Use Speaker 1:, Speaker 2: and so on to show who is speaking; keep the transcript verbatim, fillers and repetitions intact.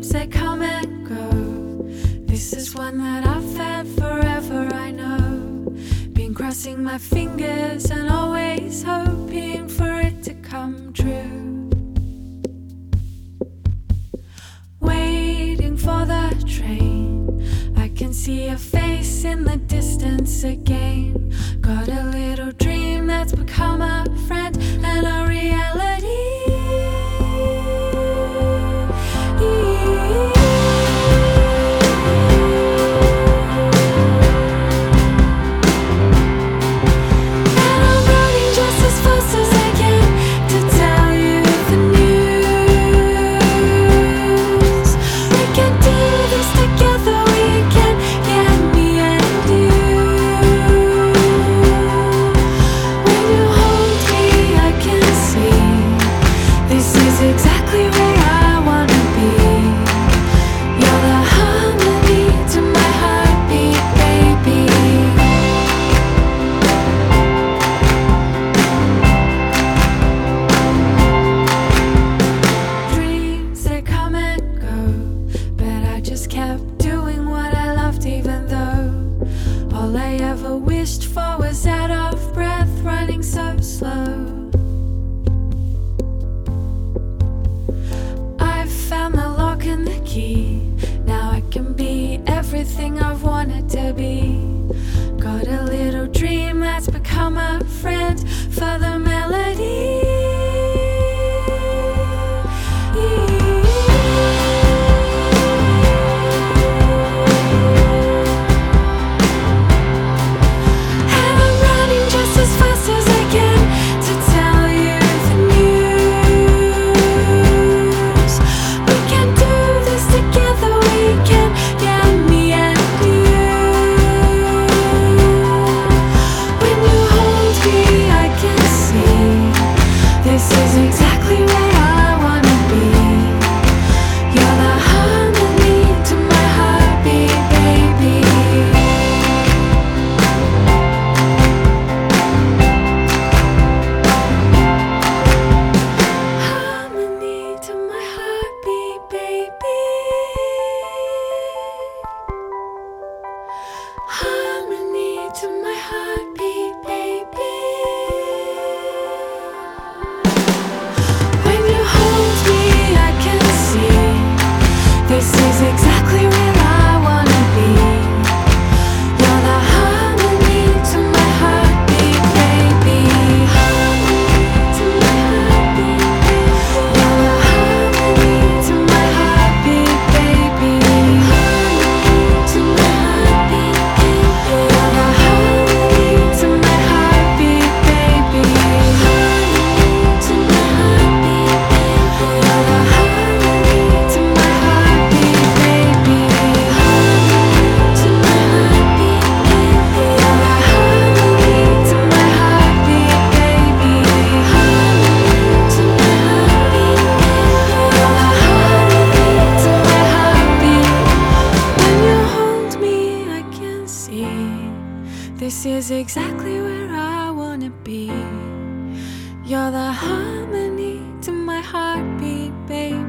Speaker 1: Dreams, they come and go. This is one that I've had forever, I know. Been crossing my fingers and always hoping for it to come true. Waiting for the train, I can see your face in the distance again. Got a little dream that's become a friend and a reality. Kept doing what I loved, even though all I ever wished for was out of breath, running so slow. I've found the lock and the key. Now I can be everything I've wanted to be. Got a little dream that's become a friend for the melody. Harmony to my heartbeat, baby. When you hold me, I can see this is exactly where I wanna be. You're the harmony to my heartbeat, baby. Harmony to my heartbeat, baby. You're the harmony to my heartbeat, baby. Harmony to my heartbeat. This is exactly where I wanna be. You're the harmony to my heartbeat, baby.